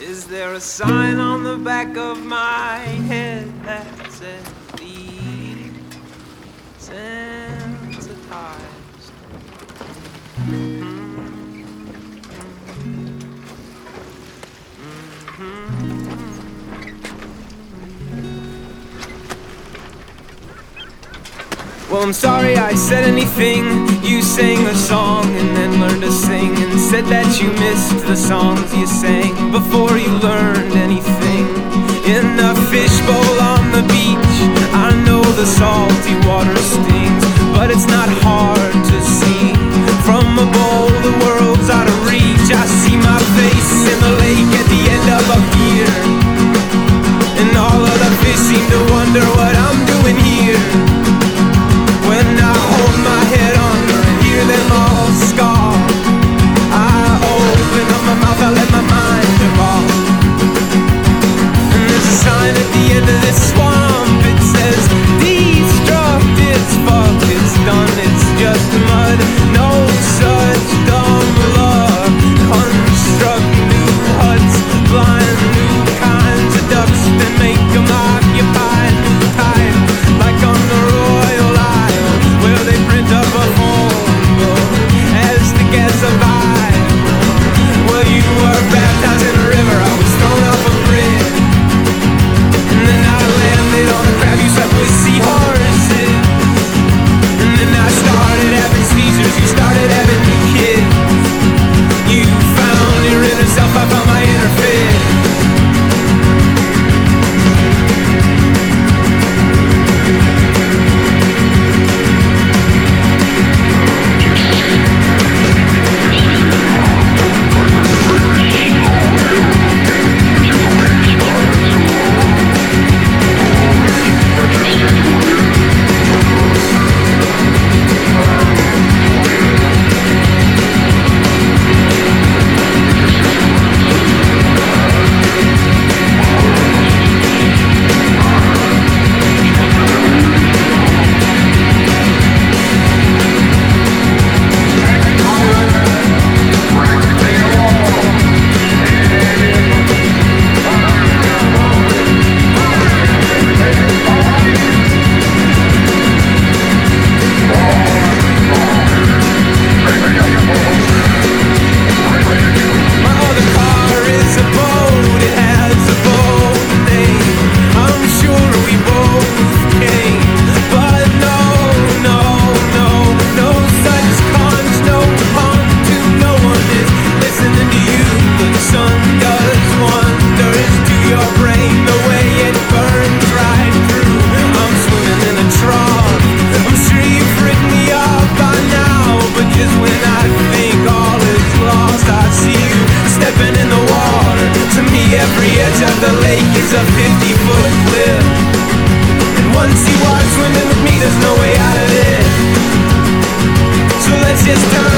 Is there a sign on the back of my head that says desensitized? Well, I'm sorry I said anything. You sang a song and then learned to sing, and said that you missed the songs you sang before you learned anything. In a fishbowl on the beach, I know the salty water stings, but it's not hard to see. From a bowl, the world's out of reach. I see my face in the lake at the end of a pier, and all of the fish seem to wonder what I'm doing here. When I hold my head under and hear them all scoff, I open up my mouth, I let my mind evolve. And there's a sign at the end of this swamp, it says, destruct, it's fucked, it's done, it's just mud. No such dumb luck. Construct new huts, blind new kinds of ducks, then make them occupy new titles, like on the Royal Isle, where they print up a phone book as the guests survive. Well, you were baptized in a river, I was thrown off a bridge, and then I landed on a crab you slept with seahorses, and then I started having seizures, you started having new kids. You found your inner self, I found my inner fit. Every edge of the lake is a 50-foot cliff, and once you are swimming with me, there's no way out of this. So let's just turn